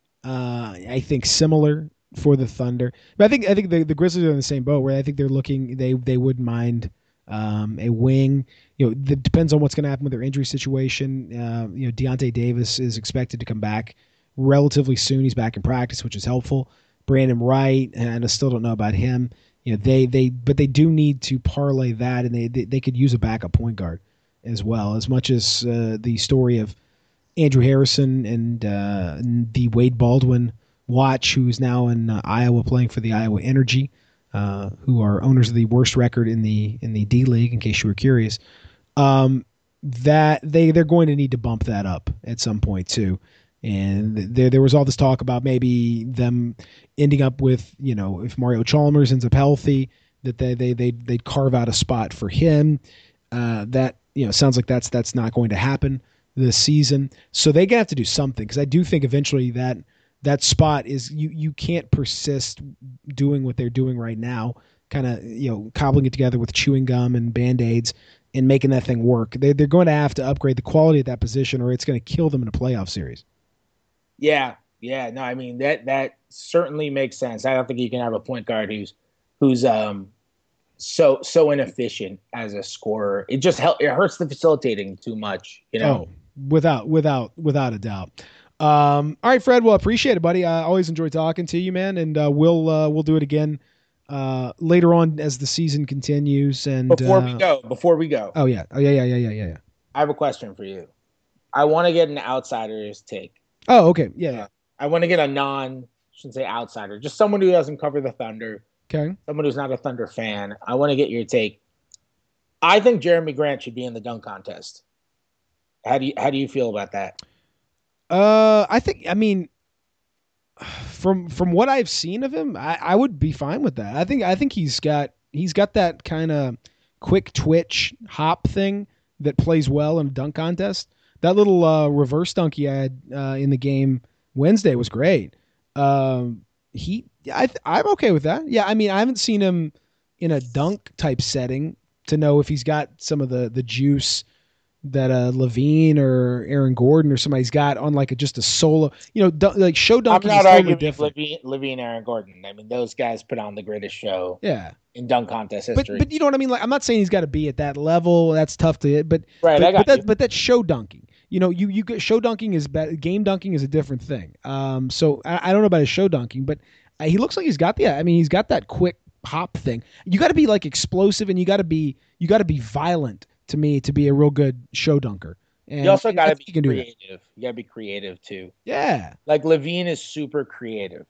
uh, I think, similar for the Thunder. But I think I think the, the Grizzlies are in the same boat where I think they're looking. They they wouldn't mind um, a wing. You know, it depends on what's going to happen with their injury situation. Uh, you know, Deontay Davis is expected to come back relatively soon. He's back in practice, which is helpful. Brandon Wright, and I still don't know about him. You know, they they but they do need to parlay that, and they they, they could use a backup point guard as well. As much as uh, the story of Andrew Harrison and, uh, and the Wade Baldwin watch, who's now in uh, Iowa playing for the Iowa Energy, uh, who are owners of the worst record in the in the D League. In case you were curious, um, that they they're going to need to bump that up at some point too. And there there was all this talk about maybe them ending up with, you know, if Mario Chalmers ends up healthy, that they they they they'd carve out a spot for him. Uh, that you know sounds like that's that's not going to happen this season. So they're gonna have to do something, because I do think eventually that that spot is you you can't persist doing what they're doing right now, kind of you know cobbling it together with chewing gum and Band-Aids and making that thing work. They they're going to have to upgrade the quality of that position, or it's going to kill them in a playoff series. Yeah, yeah. No, I mean that that certainly makes sense. I don't think you can have a point guard who's who's um so so inefficient as a scorer. It just help, it hurts the facilitating too much, you know. Oh, without without without a doubt. Um, all right, Fred. Well, appreciate it, buddy. I always enjoy talking to you, man, and uh, we'll uh, we'll do it again uh, later on as the season continues. And before uh, we go, before we go, oh yeah, oh yeah, yeah, yeah, yeah, yeah, yeah. I have a question for you. I want to get an outsider's take. Oh, okay, yeah, yeah. I want to get a non, I shouldn't say outsider, just someone who doesn't cover the Thunder. Okay. Someone who's not a Thunder fan. I want to get your take. I think Jeremy Grant should be in the dunk contest. How do you how do you feel about that? Uh, I think. I mean, from from what I've seen of him, I, I would be fine with that. I think I think he's got he's got that kind of quick twitch hop thing that plays well in a dunk contest. That little uh, reverse dunk he had uh, in the game Wednesday was great. Um, he, I, I'm okay with that. Yeah, I mean, I haven't seen him in a dunk type setting to know if he's got some of the the juice that uh, Levine or Aaron Gordon or somebody's got on like a, just a solo. You know, dun- like show dunking I'm is not totally arguing different. Levine, Levine, Aaron Gordon. I mean, those guys put on the greatest show. Yeah. In dunk contest But history. but you know what I mean? Like, I'm not saying he's got to be at that level. That's tough to. But right, but, I got but that you. but that's show dunking. You know, you you show dunking is better. Game dunking is a different thing. Um, so I, I don't know about his show dunking, but uh, he looks like he's got the. I mean, he's got that quick hop thing. You got to be like explosive, and you got to be you got to be violent to me to be a real good show dunker. And you also got to be you creative. You got to be creative too. Yeah, like Levine is super creative.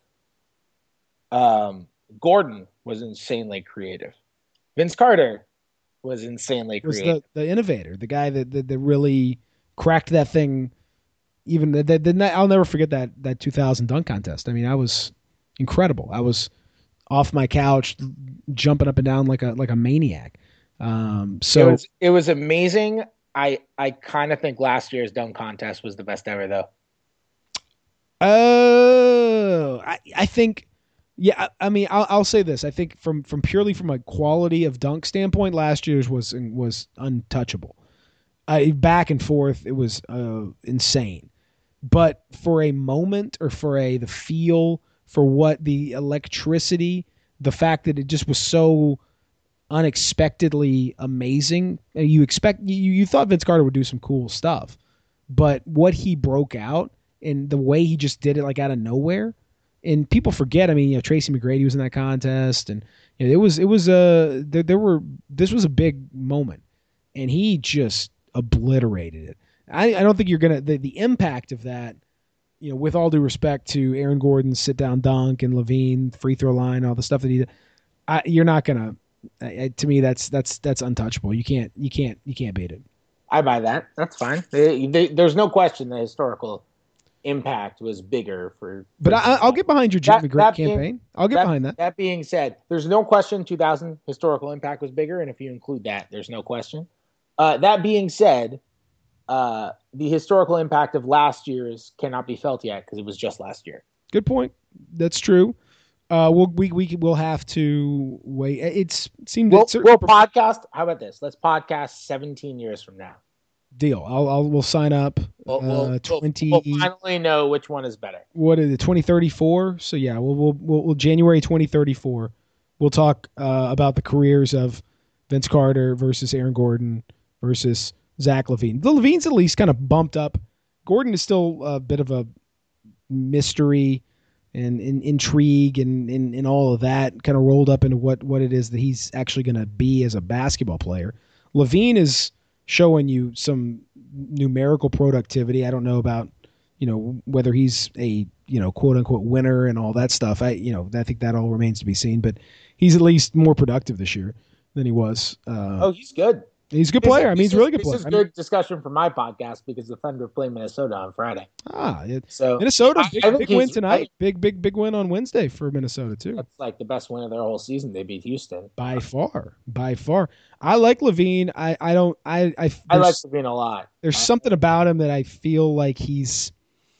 Um, Gordon was insanely creative. Vince Carter was insanely creative. Was the, the innovator, the guy that, that that really cracked that thing. Even the, the, the I'll never forget that that two thousand dunk contest. I mean, I was incredible. I was off my couch, jumping up and down like a like a maniac. Um, so it was, it was amazing. I I kind of think last year's dunk contest was the best ever, though. Oh, I I think. Yeah, I mean, I'll, I'll say this. I think from, from purely from a quality of dunk standpoint, last year's was was untouchable. I, back and forth, it was uh, insane. But for a moment, or for a the feel, for what the electricity, the fact that it just was so unexpectedly amazing. You expect you, you thought Vince Carter would do some cool stuff, but what he broke out and the way he just did it like out of nowhere, and people forget. I mean, you know, Tracy McGrady was in that contest, and you know, it was it was a there, there were this was a big moment, and he just obliterated it. I, I don't think you're gonna the, the impact of that. You know, with all due respect to Aaron Gordon's sit down dunk and Levine free throw line, all the stuff that he did, I, you're not gonna. I, to me, that's that's that's untouchable. You can't you can't you can't beat it. I buy that. That's fine. They, they, there's no question the historical impact was bigger for. But I, I'll get behind your Jim McGrady campaign. Being, I'll get that, behind that. That being said, there's no question two thousand historical impact was bigger, and if you include that, there's no question. Uh, that being said, uh, the historical impact of last year's cannot be felt yet because it was just last year. Good point. That's true. Uh, we'll we we will have to wait. It's it seemed we'll, certain we'll podcast. How about this? Let's podcast seventeen years from now. Deal. I'll I'll we'll sign up. We'll, we'll, uh, twenty. We'll, we'll finally know which one is better. What is it? Twenty thirty four. So yeah, we'll we'll we'll, we'll January twenty thirty four. We'll talk uh, about the careers of Vince Carter versus Aaron Gordon versus Zach LaVine. The LaVine's at least kind of bumped up. Gordon is still a bit of a mystery. And, and intrigue and, and, and all of that kind of rolled up into what, what it is that he's actually going to be as a basketball player. LaVine is showing you some numerical productivity. I don't know about, you know, whether he's a, you know, quote unquote winner and all that stuff. I, you know, I think that all remains to be seen, but he's at least more productive this year than he was. Uh, oh, he's good. He's a good player. I mean, he's a really good player. This is good I mean, discussion for my podcast because the Thunder play Minnesota on Friday. Ah, it, so Minnesota, big, I big win tonight. Right. Big, big, big win on Wednesday for Minnesota too. That's like the best win of their whole season. They beat Houston by far, by far. I like LaVine. I, I don't. I, I. I like LaVine a lot. There's something about him that I feel like he's.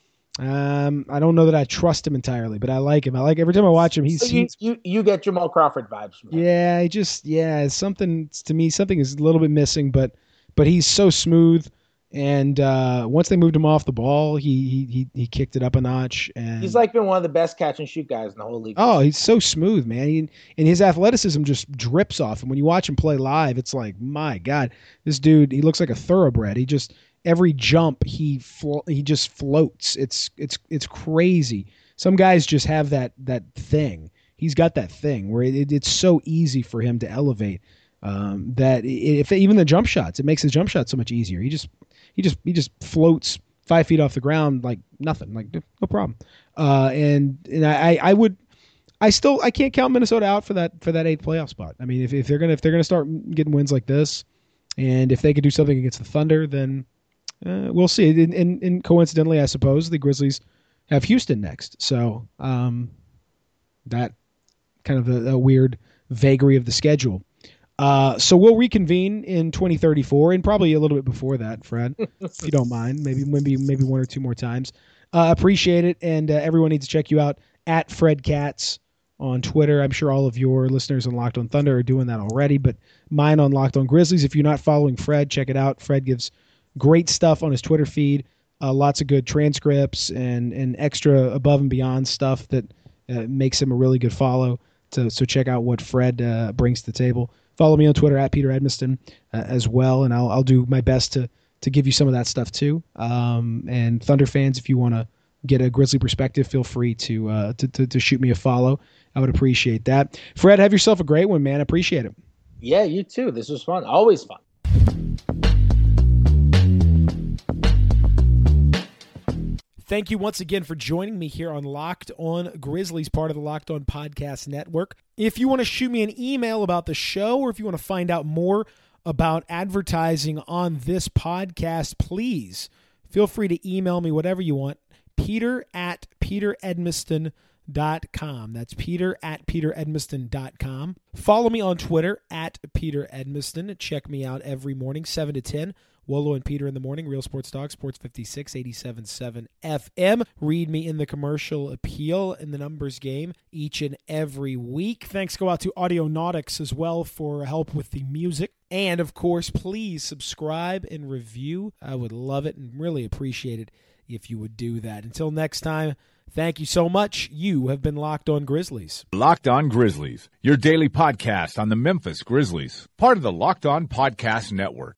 Um, I don't know that I trust him entirely, but I like him. I like every time I watch him. He's so you, you you get Jamal Crawford vibes from him. Yeah, I just yeah, something to me. Something is a little bit missing, but. But he's so smooth, and uh, once they moved him off the ball, he he he kicked it up a notch. And he's like been one of the best catch and shoot guys in the whole league. Oh, he's so smooth, man. He, and his athleticism just drips off him. When you watch him play live, it's like, my God, this dude. He looks like a thoroughbred. He just every jump he flo- he just floats. It's it's it's crazy. Some guys just have that that thing. He's got that thing where it, it's so easy for him to elevate. Um, that if even the jump shots, it makes his jump shot so much easier. He just, he just, he just floats five feet off the ground like nothing, like no problem. Uh, and and I, I would, I still, I can't count Minnesota out for that for that eighth playoff spot. I mean, if, if they're gonna if they're gonna start getting wins like this, and if they could do something against the Thunder, then uh, we'll see. And, and, and coincidentally, I suppose the Grizzlies have Houston next, so um, that kind of a, a weird vagary of the schedule. Uh, so we'll reconvene in twenty thirty-four and probably a little bit before that, Fred, if you don't mind. Maybe maybe maybe one or two more times. Uh, appreciate it, and uh, everyone needs to check you out at Fred Katz on Twitter. I'm sure all of your listeners on Locked on Thunder are doing that already, but mine on Locked on Grizzlies. If you're not following Fred, check it out. Fred gives great stuff on his Twitter feed, uh, lots of good transcripts and and extra above and beyond stuff that uh, makes him a really good follow. So so check out what Fred uh, brings to the table. Follow me on Twitter at Peter Edmiston uh, as well, and I'll I'll do my best to to give you some of that stuff too. Um, and Thunder fans, if you want to get a Grizzly perspective, feel free to, uh, to to to shoot me a follow. I would appreciate that. Fred, have yourself a great one, man. Appreciate it. Yeah, you too. This was fun. Always fun. Thank you once again for joining me here on Locked On Grizzlies, part of the Locked On Podcast Network. If you want to shoot me an email about the show, or if you want to find out more about advertising on this podcast, please feel free to email me whatever you want, peter at peter edmiston dot com. That's peter at peter edmiston dot com. Follow me on Twitter at Peter Edmiston. Check me out every morning, seven to ten. Wolo and Peter in the morning, Real Sports Talk, Sports fifty-six, eighty-seven point seven F M. Read me in the commercial appeal in the numbers game each and every week. Thanks go out to Audionautics as well for help with the music. And, of course, please subscribe and review. I would love it and really appreciate it if you would do that. Until next time, Thank you so much. You have been Locked On Grizzlies. Locked On Grizzlies, your daily podcast on the Memphis Grizzlies, part of the Locked On Podcast Network,